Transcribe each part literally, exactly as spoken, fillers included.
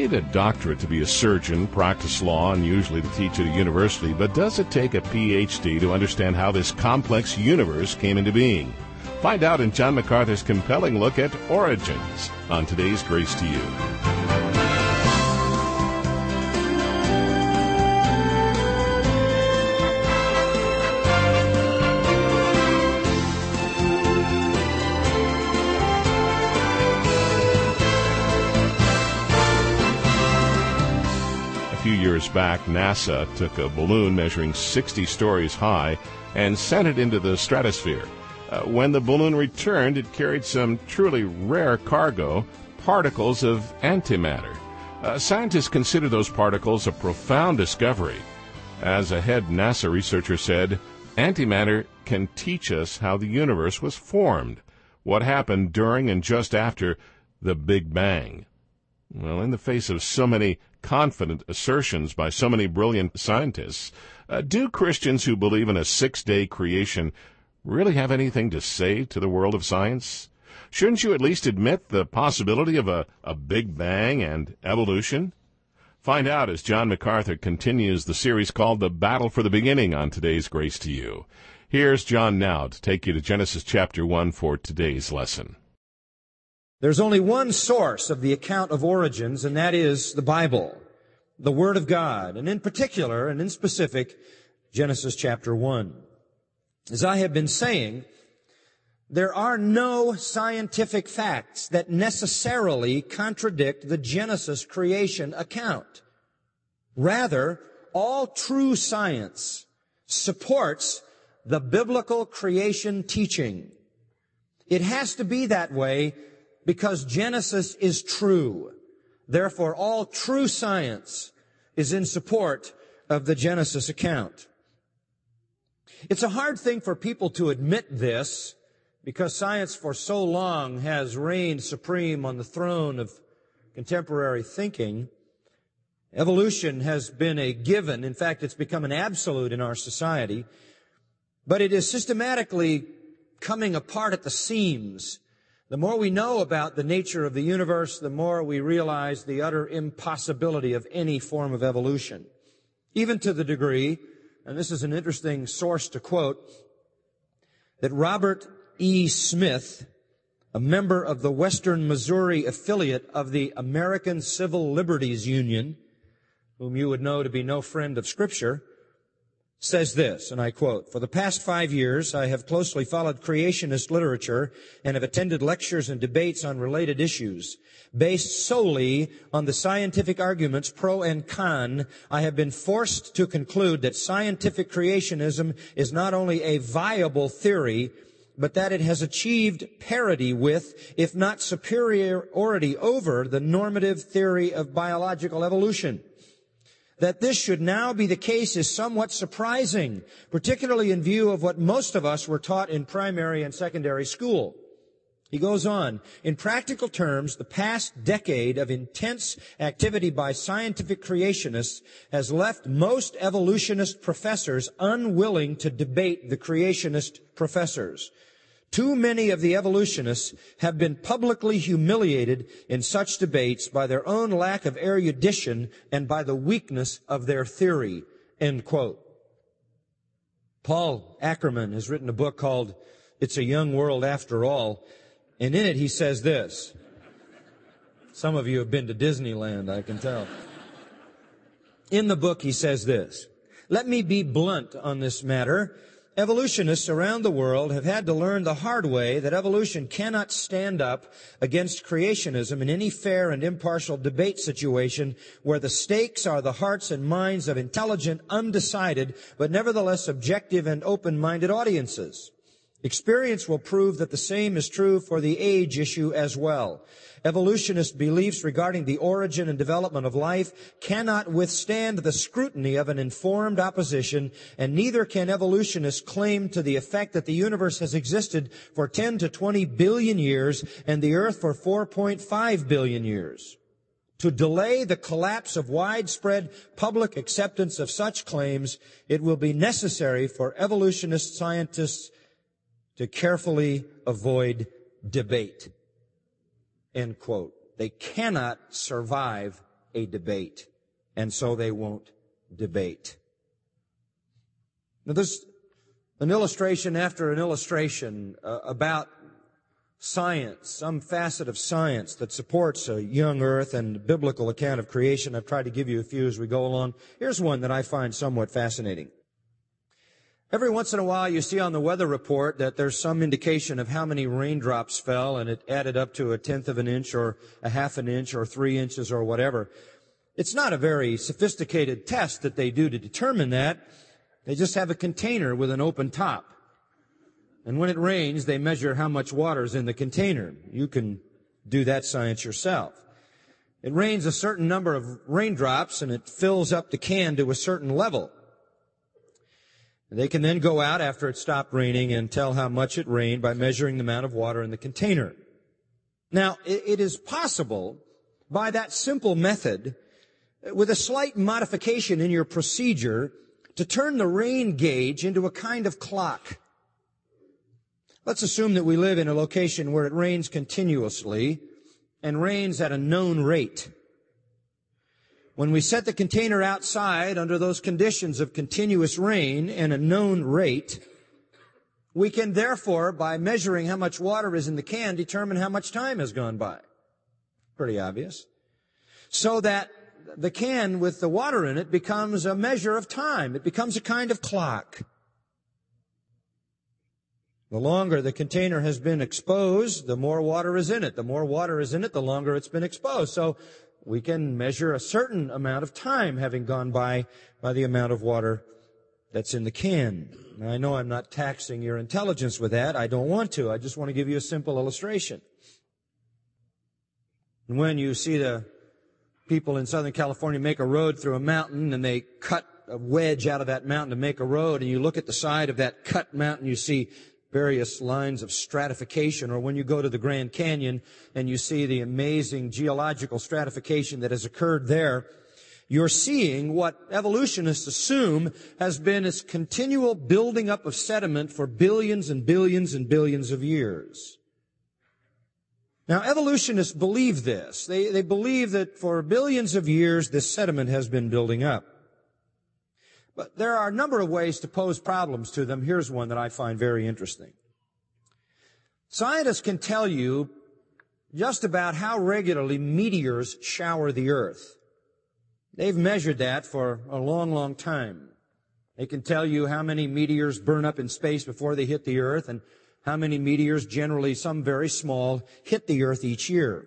need a doctorate to be a surgeon, practice law, and usually to teach at a university, but does it take a P H D to understand how this complex universe came into being? Find out in John MacArthur's compelling look at Origins on today's Grace to You. A few years back, NASA took a balloon measuring sixty stories high and sent it into the stratosphere. Uh, when the balloon returned, it carried some truly rare cargo, particles of antimatter. Uh, scientists consider those particles a profound discovery. As a head NASA researcher said, antimatter can teach us how the universe was formed, what happened during and just after the Big Bang. Well, in the face of so many confident assertions by so many brilliant scientists, uh, do Christians who believe in a six-day creation really have anything to say to the world of science? Shouldn't you at least admit the possibility of a, a Big Bang and evolution? Find out as John MacArthur continues the series called The Battle for the Beginning on today's Grace to You. Here's John now to take you to Genesis chapter one for today's lesson. There's only one source of the account of origins, and that is the Bible, the Word of God, and in particular, and in specific, Genesis chapter one. As I have been saying, there are no scientific facts that necessarily contradict the Genesis creation account. Rather, all true science supports the biblical creation teaching. It has to be that way because Genesis is true. Therefore, all true science is in support of the Genesis account. It's a hard thing for people to admit this because science for so long has reigned supreme on the throne of contemporary thinking. Evolution has been a given. In fact, it's become an absolute in our society. But it is systematically coming apart at the seams. The more we know about the nature of the universe, the more we realize the utter impossibility of any form of evolution. Even to the degree, and this is an interesting source to quote, that Robert E. Smith, a member of the Western Missouri affiliate of the American Civil Liberties Union, whom you would know to be no friend of Scripture, says this, and I quote, "For the past five years, I have closely followed creationist literature and have attended lectures and debates on related issues. Based solely on the scientific arguments pro and con, I have been forced to conclude that scientific creationism is not only a viable theory, but that it has achieved parity with, if not superiority over, the normative theory of biological evolution. That this should now be the case is somewhat surprising, particularly in view of what most of us were taught in primary and secondary school." He goes on, "In practical terms, the past decade of intense activity by scientific creationists has left most evolutionist professors unwilling to debate the creationist professors. Too many of the evolutionists have been publicly humiliated in such debates by their own lack of erudition and by the weakness of their theory." End quote. Paul Ackerman has written a book called It's a Young World After All, and in it he says this. Some of you have been to Disneyland, I can tell. In the book he says this, "Let me be blunt on this matter. Evolutionists around the world have had to learn the hard way that evolution cannot stand up against creationism in any fair and impartial debate situation where the stakes are the hearts and minds of intelligent, undecided, but nevertheless objective and open-minded audiences. Experience will prove that the same is true for the age issue as well. Evolutionist beliefs regarding the origin and development of life cannot withstand the scrutiny of an informed opposition, and neither can evolutionists claim to the effect that the universe has existed for ten to twenty billion years and the earth for four point five billion years. To delay the collapse of widespread public acceptance of such claims, it will be necessary for evolutionist scientists to carefully avoid debate." End quote. They cannot survive a debate, and so they won't debate. Now, there's an illustration after an illustration uh, about science, some facet of science that supports a young earth and a biblical account of creation. I've tried to give you a few as we go along. Here's one that I find somewhat fascinating. Every once in a while you see on the weather report that there's some indication of how many raindrops fell, and it added up to a tenth of an inch or a half an inch or three inches or whatever. It's not a very sophisticated test that they do to determine that. They just have a container with an open top. And when it rains, they measure how much water is in the container. You can do that science yourself. It rains a certain number of raindrops, and it fills up the can to a certain level. They can then go out after it stopped raining and tell how much it rained by measuring the amount of water in the container. Now, it is possible by that simple method, with a slight modification in your procedure, to turn the rain gauge into a kind of clock. Let's assume that we live in a location where it rains continuously and rains at a known rate. When we set the container outside under those conditions of continuous rain and a known rate, we can therefore, by measuring how much water is in the can, determine how much time has gone by. Pretty obvious. So that the can with the water in it becomes a measure of time. It becomes a kind of clock. The longer the container has been exposed, the more water is in it. The more water is in it, the longer it's been exposed. So we can measure a certain amount of time having gone by by the amount of water that's in the can. Now, I know I'm not taxing your intelligence with that. I don't want to. I just want to give you a simple illustration. And when you see the people in Southern California make a road through a mountain, and they cut a wedge out of that mountain to make a road, and you look at the side of that cut mountain, you see various lines of stratification. Or when you go to the Grand Canyon and you see the amazing geological stratification that has occurred there, you're seeing what evolutionists assume has been this continual building up of sediment for billions and billions and billions of years. Now, evolutionists believe this. They, they believe that for billions of years, this sediment has been building up. But there are a number of ways to pose problems to them. Here's one that I find very interesting. Scientists can tell you just about how regularly meteors shower the earth. They've measured that for a long, long time. They can tell you how many meteors burn up in space before they hit the earth, and how many meteors, generally some very small, hit the earth each year.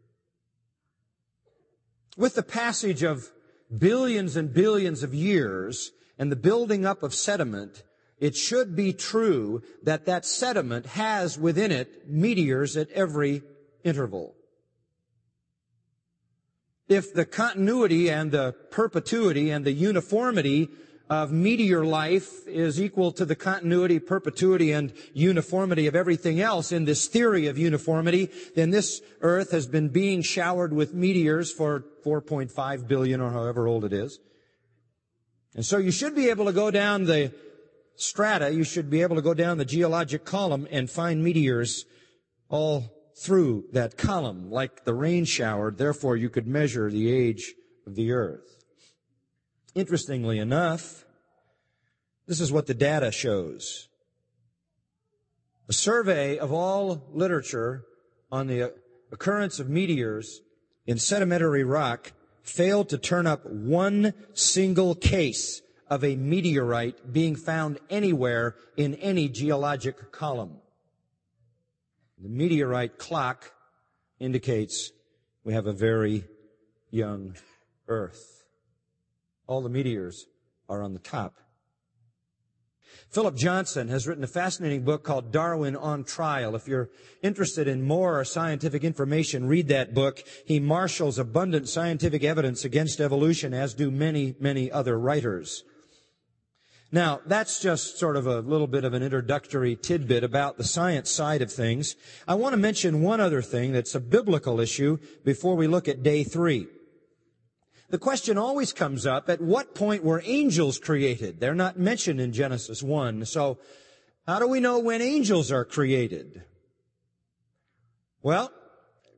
With the passage of billions and billions of years and the building up of sediment, it should be true that that sediment has within it meteors at every interval. If the continuity and the perpetuity and the uniformity of meteor life is equal to the continuity, perpetuity, and uniformity of everything else in this theory of uniformity, then this earth has been being showered with meteors for four point five billion or however old it is. And so you should be able to go down the strata, you should be able to go down the geologic column and find meteors all through that column, like the rain shower. Therefore, you could measure the age of the earth. Interestingly enough, this is what the data shows. A survey of all literature on the occurrence of meteors in sedimentary rock failed to turn up one single case of a meteorite being found anywhere in any geologic column. The meteorite clock indicates we have a very young earth. All the meteors are on the top. Philip Johnson has written a fascinating book called Darwin on Trial. If you're interested in more scientific information, read that book. He marshals abundant scientific evidence against evolution, as do many, many other writers. Now, that's just sort of a little bit of an introductory tidbit about the science side of things. I want to mention one other thing that's a biblical issue before we look at day three. The question always comes up, at what point were angels created? They're not mentioned in Genesis one. So how do we know when angels are created? Well,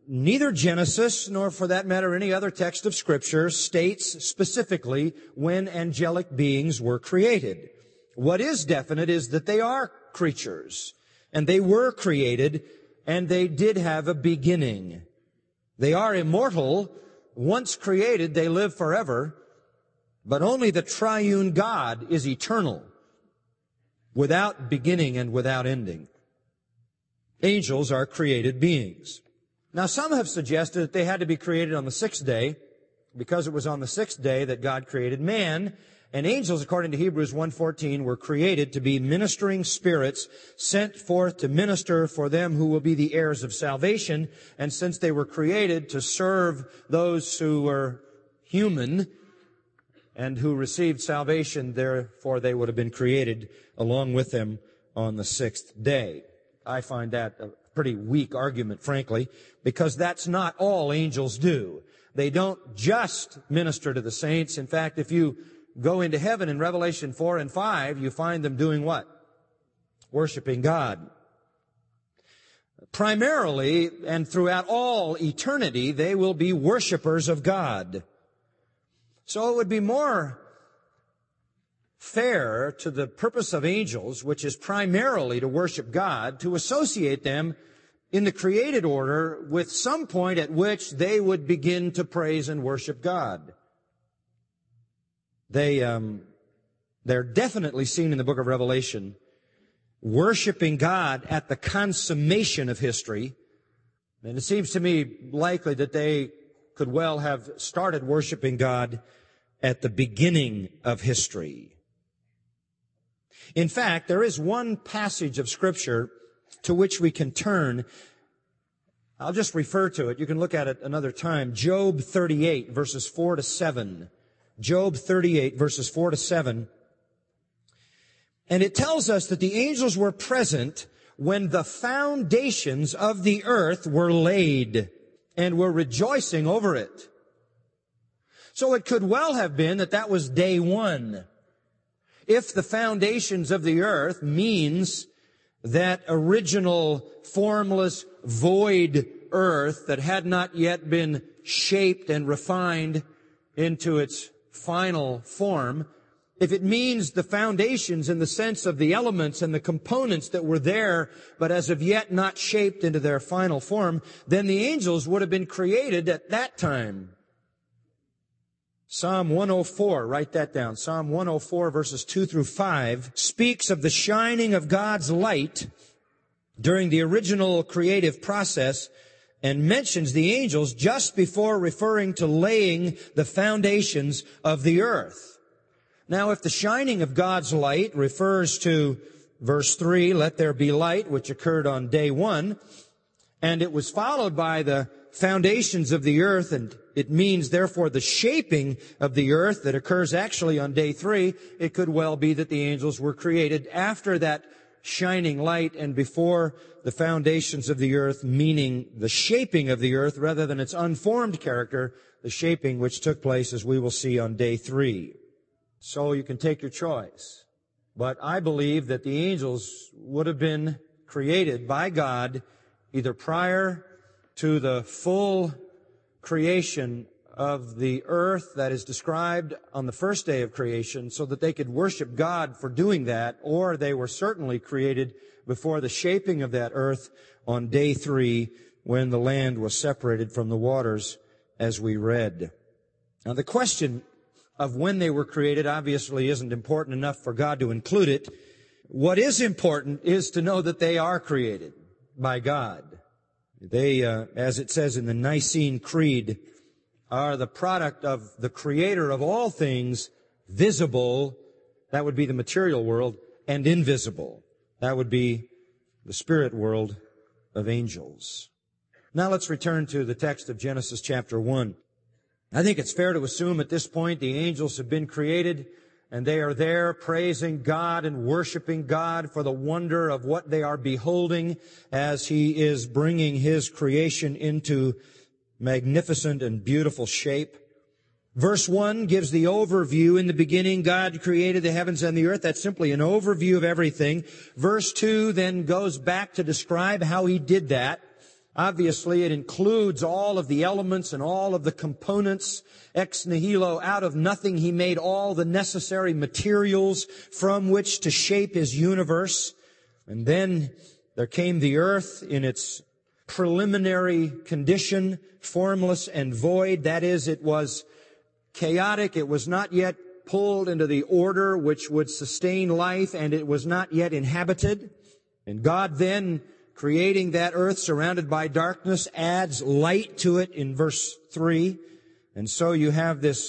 neither Genesis, nor for that matter any other text of Scripture, states specifically when angelic beings were created. What is definite is that they are creatures, and they were created, and they did have a beginning. They are immortal. Once created, they live forever, but only the triune God is eternal, without beginning and without ending. Angels are created beings. Now, some have suggested that they had to be created on the sixth day, because it was on the sixth day that God created man, and angels, according to Hebrews one fourteen, were created to be ministering spirits sent forth to minister for them who will be the heirs of salvation. And since they were created to serve those who were human and who received salvation, therefore they would have been created along with them on the sixth day. I find that a pretty weak argument, frankly, because that's not all angels do. They don't just minister to the saints. In fact, if you go into heaven in Revelation four and five, you find them doing what? Worshiping God. Primarily, and throughout all eternity, they will be worshipers of God. So it would be more fair to the purpose of angels, which is primarily to worship God, to associate them in the created order with some point at which they would begin to praise and worship God. They, um, they're definitely seen in the book of Revelation worshiping God at the consummation of history. And it seems to me likely that they could well have started worshiping God at the beginning of history. In fact, there is one passage of Scripture to which we can turn. I'll just refer to it. You can look at it another time. Job thirty-eight, verses four to seven. Job thirty-eight, verses four to seven. And it tells us that the angels were present when the foundations of the earth were laid and were rejoicing over it. So it could well have been that that was day one. If the foundations of the earth means that original, formless, void earth that had not yet been shaped and refined into its final form, if it means the foundations in the sense of the elements and the components that were there, but as of yet not shaped into their final form, then the angels would have been created at that time. Psalm one oh four, write that down. Psalm one oh four, verses two through five, speaks of the shining of God's light during the original creative process and mentions the angels just before referring to laying the foundations of the earth. Now, if the shining of God's light refers to verse three, let there be light, which occurred on day one, and it was followed by the foundations of the earth, and it means, therefore, the shaping of the earth that occurs actually on day three, it could well be that the angels were created after that shining light and before the foundations of the earth, meaning the shaping of the earth rather than its unformed character, the shaping which took place, as we will see, on day three. So you can take your choice. But I believe that the angels would have been created by God either prior to the full creation of the earth that is described on the first day of creation, so that they could worship God for doing that, or they were certainly created before the shaping of that earth on day three, when the land was separated from the waters, as we read. Now, the question of when they were created obviously isn't important enough for God to include it. What is important is to know that they are created by God. They, uh, as it says in the Nicene Creed, are the product of the Creator of all things, visible, that would be the material world, and invisible, that would be the spirit world of angels. Now let's return to the text of Genesis chapter one. I think it's fair to assume at this point the angels have been created, and they are there praising God and worshiping God for the wonder of what they are beholding as He is bringing His creation into magnificent and beautiful shape. Verse one gives the overview. In the beginning, God created the heavens and the earth. That's simply an overview of everything. Verse two then goes back to describe how He did that. Obviously, it includes all of the elements and all of the components. Ex nihilo, out of nothing, He made all the necessary materials from which to shape His universe. And then there came the earth in its preliminary condition, formless and void. That is, it was chaotic. It was not yet pulled into the order which would sustain life, and it was not yet inhabited. And God then, creating that earth surrounded by darkness, adds light to it in verse three. And so you have this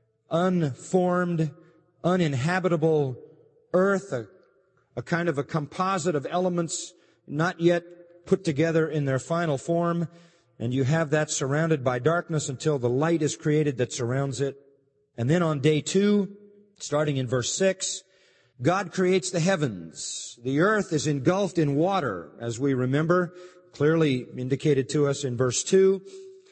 unformed, uninhabitable earth, a, a kind of a composite of elements not yet put together in their final form. And you have that surrounded by darkness until the light is created that surrounds it. And then on day two, starting in verse six, God creates the heavens. The earth is engulfed in water, as we remember, clearly indicated to us in verse two.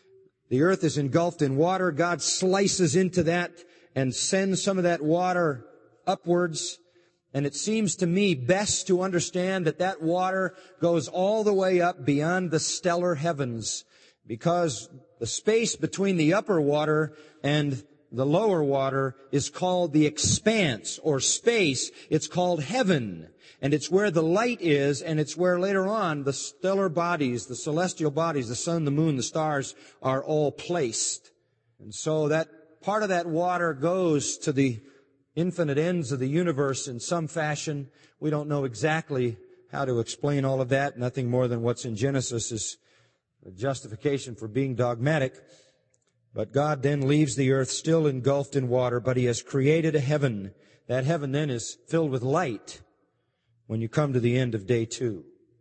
The earth is engulfed in water. God slices into that and sends some of that water upwards. And it seems to me best to understand that that water goes all the way up beyond the stellar heavens, because the space between the upper water and the lower water is called the expanse or space. It's called heaven. And it's where the light is, and it's where later on the stellar bodies, the celestial bodies, the sun, the moon, the stars are all placed. And so that part of that water goes to the infinite ends of the universe in some fashion. We don't know exactly how to explain all of that. Nothing more than what's in Genesis is a justification for being dogmatic. But God then leaves the earth still engulfed in water, but He has created a heaven. That heaven then is filled with light when you come to the end of day two.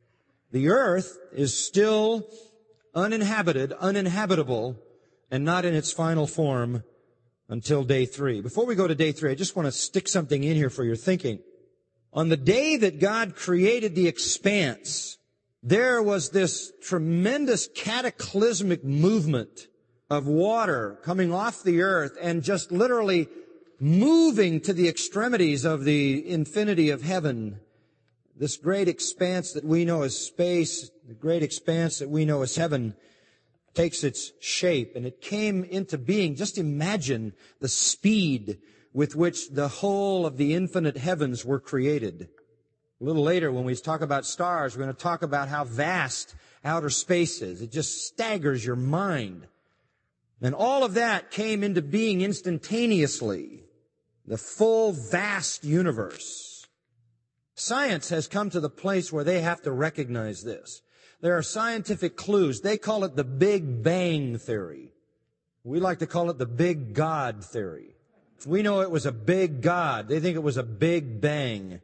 The earth is still uninhabited, uninhabitable, and not in its final form until day three. Before we go to day three, I just want to stick something in here for your thinking. On the day that God created the expanse, there was this tremendous cataclysmic movement of water coming off the earth and just literally moving to the extremities of the infinity of heaven. This great expanse that we know as space, the great expanse that we know as heaven, takes its shape, and it came into being. Just imagine the speed with which the whole of the infinite heavens were created. A little later, when we talk about stars, we're going to talk about how vast outer space is. It just staggers your mind. And all of that came into being instantaneously. The full, vast universe. Science has come to the place where they have to recognize this. There are scientific clues. They call it the Big Bang theory. We like to call it the Big God theory. We know it was a big God. They think it was a Big Bang.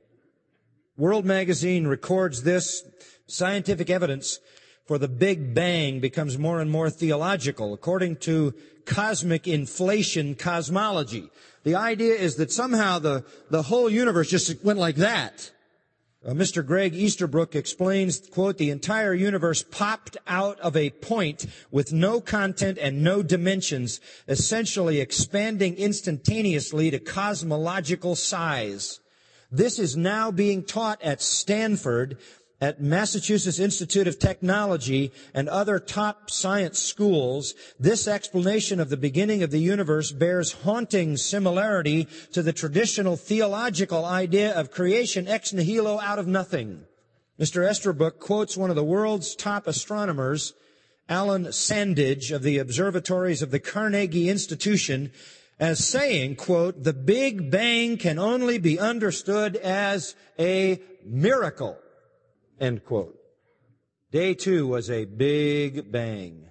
World Magazine records this. Scientific evidence for the Big Bang becomes more and more theological, according to cosmic inflation cosmology. The idea is that somehow the, the whole universe just went like that. Uh, Mister Greg Easterbrook explains, quote, the entire universe popped out of a point with no content and no dimensions, essentially expanding instantaneously to cosmological size. This is now being taught at Stanford, at Massachusetts Institute of Technology, and other top science schools. This explanation of the beginning of the universe bears haunting similarity to the traditional theological idea of creation ex nihilo, out of nothing. Mister Easterbrook quotes one of the world's top astronomers, Alan Sandage of the observatories of the Carnegie Institution, as saying, quote, the Big Bang can only be understood as a miracle. End quote. Day two was a big bang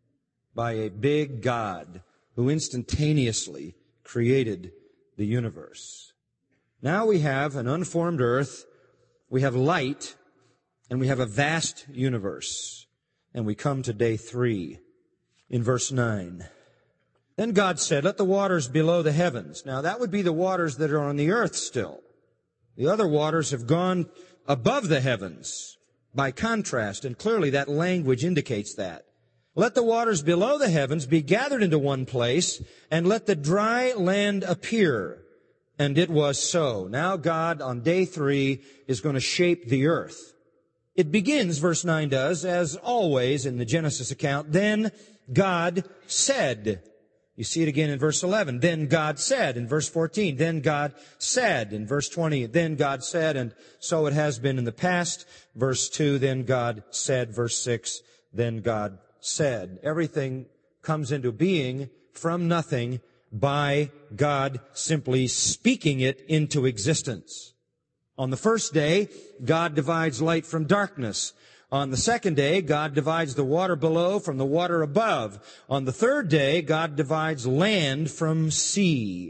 by a big God who instantaneously created the universe. Now we have an unformed earth, we have light, and we have a vast universe. And we come to day three in verse nine. Then God said, let the waters below the heavens. Now that would be the waters that are on the earth still. The other waters have gone above the heavens by contrast, and clearly that language indicates that. Let the waters below the heavens be gathered into one place, and let the dry land appear. And it was so. Now God, on day three, is going to shape the earth. It begins, verse nine does, as always in the Genesis account, then God said. You see it again in verse eleven. Then God said. In verse fourteen, then God said. In verse twenty, then God said. And so it has been in the past. Verse two, then God said. Verse six, then God said. Everything comes into being from nothing by God simply speaking it into existence. On the first day, God divides light from darkness. On the second day, God divides the water below from the water above. On the third day, God divides land from sea.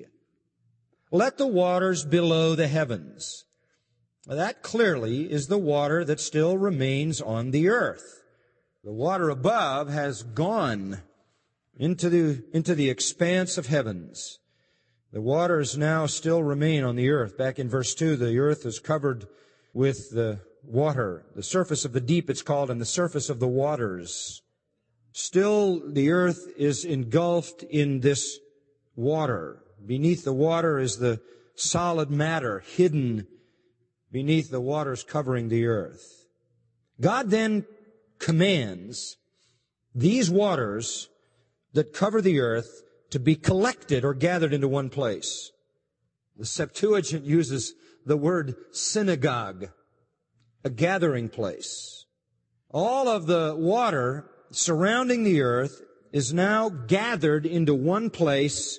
Let the waters below the heavens. That clearly is the water that still remains on the earth. The water above has gone into the, into the expanse of heavens. The waters now still remain on the earth. Back in verse two, the earth is covered with the water. The surface of the deep, it's called, and the surface of the waters. Still, the earth is engulfed in this water. Beneath the water is the solid matter hidden beneath the waters covering the earth. God then commands these waters that cover the earth to be collected or gathered into one place. The Septuagint uses the word synagogue, a gathering place. All of the water surrounding the earth is now gathered into one place,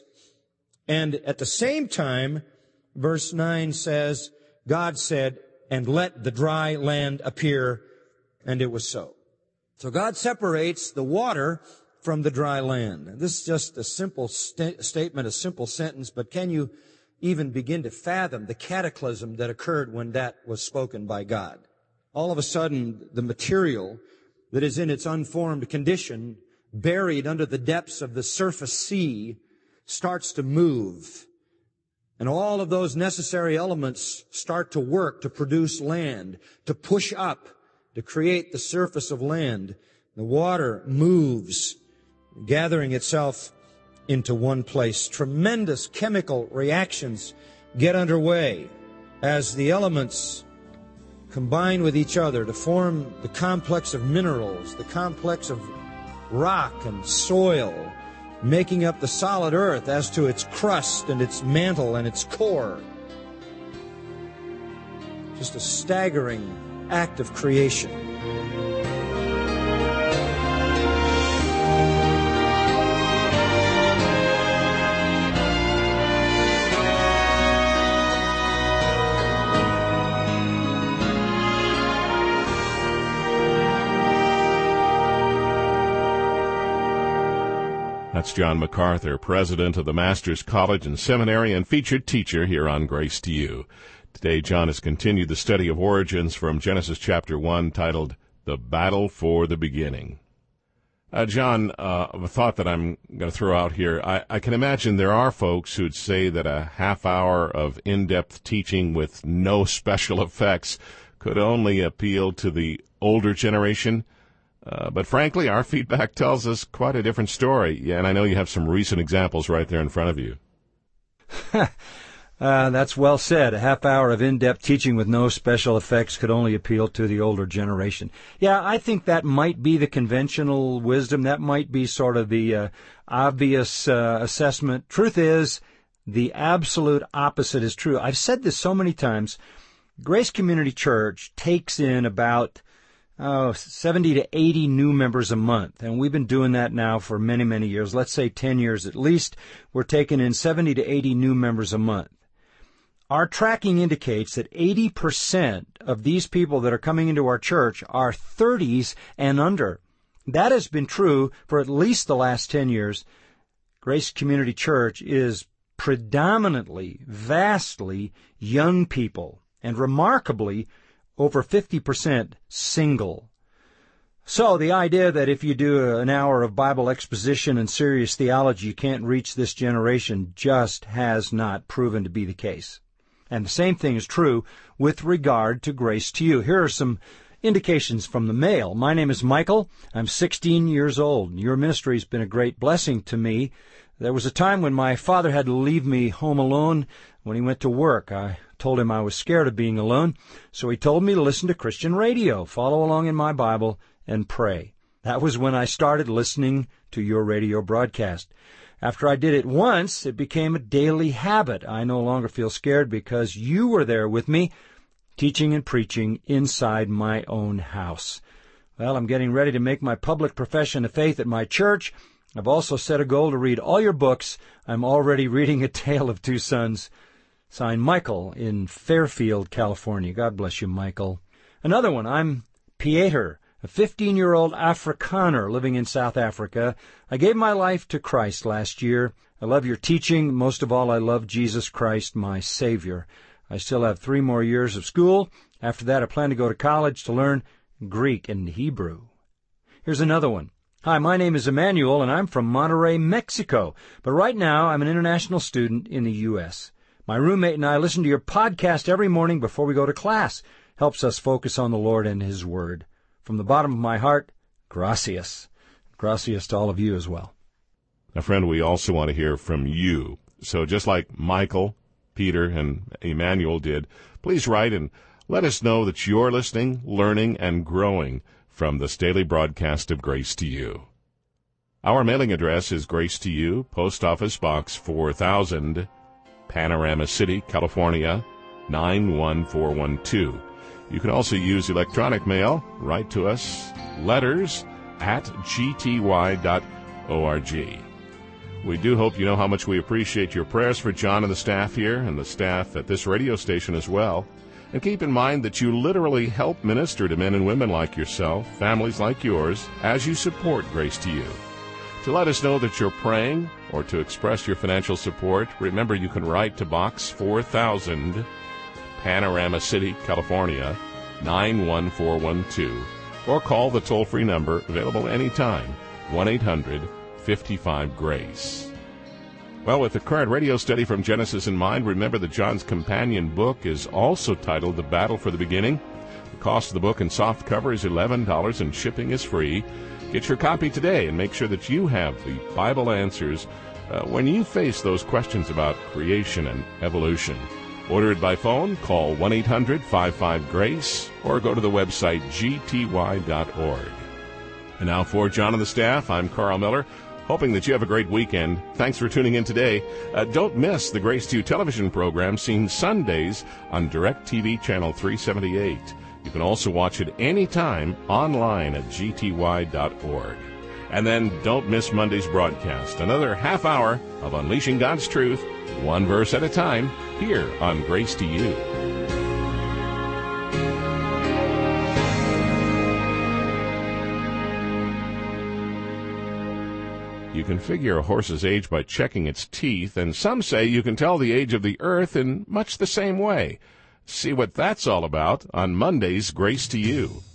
and at the same time, verse nine says, God said, and let the dry land appear, and it was so. So God separates the water from the dry land. This is just a simple st- statement, a simple sentence, but can you even begin to fathom the cataclysm that occurred when that was spoken by God? All of a sudden, the material that is in its unformed condition, buried under the depths of the surface sea, starts to move. And all of those necessary elements start to work to produce land, to push up, to create the surface of land. The water moves, gathering itself into one place. Tremendous chemical reactions get underway as the elements combine with each other to form the complex of minerals, the complex of rock and soil, making up the solid earth as to its crust and its mantle and its core. Just a staggering act of creation. That's John MacArthur, president of the Masters College and Seminary and featured teacher here on Grace to You. Today, John has continued the study of origins from Genesis chapter one, titled The Battle for the Beginning. Uh, John, uh, a thought that I'm going to throw out here. I, I can imagine there are folks who'd say that a half hour of in-depth teaching with no special effects could only appeal to the older generation. Uh, but frankly, our feedback tells us quite a different story. Yeah, and I know you have some recent examples right there in front of you. uh, that's well said. A half hour of in-depth teaching with no special effects could only appeal to the older generation. Yeah, I think that might be the conventional wisdom. That might be sort of the uh, obvious uh, assessment. Truth is, the absolute opposite is true. I've said this so many times. Grace Community Church takes in about Oh, seventy to eighty new members a month. And we've been doing that now for many, many years. Let's say ten years at least. We're taking in seventy to eighty new members a month. Our tracking indicates that eighty percent of these people that are coming into our church are thirties and under. That has been true for at least the last ten years. Grace Community Church is predominantly, vastly young people, and remarkably over fifty percent single. So the idea that if you do an hour of Bible exposition and serious theology, you can't reach this generation just has not proven to be the case. And the same thing is true with regard to Grace to You. Here are some indications from the mail. My name is Michael. I'm sixteen years old. Your ministry has been a great blessing to me. There was a time when my father had to leave me home alone when he went to work. I told him I was scared of being alone, so he told me to listen to Christian radio, follow along in my Bible, and pray. That was when I started listening to your radio broadcast. After I did it once, it became a daily habit. I no longer feel scared because you were there with me, teaching and preaching inside my own house. Well, I'm getting ready to make my public profession of faith at my church. I've also set a goal to read all your books. I'm already reading A Tale of Two Sons. Signed, Michael in Fairfield, California. God bless you, Michael. Another one, I'm Pieter, a fifteen-year-old Afrikaner living in South Africa. I gave my life to Christ last year. I love your teaching. Most of all, I love Jesus Christ, my Savior. I still have three more years of school. After that, I plan to go to college to learn Greek and Hebrew. Here's another one. Hi, my name is Emmanuel, and I'm from Monterrey, Mexico. But right now, I'm an international student in the U S My roommate and I listen to your podcast every morning before we go to class. Helps us focus on the Lord and His Word. From the bottom of my heart, gracias. Gracias to all of you as well. Now, friend, we also want to hear from you. So just like Michael, Peter, and Emmanuel did, please write and let us know that you're listening, learning, and growing from this daily broadcast of Grace to You. Our mailing address is Grace to You, Post Office Box four thousand, Panorama City, California, nine one four one two. You can also use electronic mail. Write to us, letters at g t y dot org. We do hope you know how much we appreciate your prayers for John and the staff here and the staff at this radio station as well. And keep in mind that you literally help minister to men and women like yourself, families like yours, as you support Grace to You. To let us know that you're praying or to express your financial support, remember you can write to Box four thousand, Panorama City, California, nine one four one two, or call the toll-free number available anytime, one eight hundred, fifty-five, GRACE. Well, with the current radio study from Genesis in mind, remember that John's companion book is also titled The Battle for the Beginning. The cost of the book and soft cover is eleven dollars and shipping is free. Get your copy today and make sure that you have the Bible answers uh, when you face those questions about creation and evolution. Order it by phone, call one eight hundred, fifty-five, GRACE, or go to the website g t y dot org. And now for John and the staff, I'm Carl Miller, hoping that you have a great weekend. Thanks for tuning in today. Uh, don't miss the Grace to You television program seen Sundays on DirecTV Channel three seventy-eight. You can also watch it anytime online at g t y dot org. And then don't miss Monday's broadcast, another half hour of Unleashing God's Truth, one verse at a time, here on Grace to You. You can figure a horse's age by checking its teeth, and some say you can tell the age of the earth in much the same way. See what that's all about on Monday's Grace to You.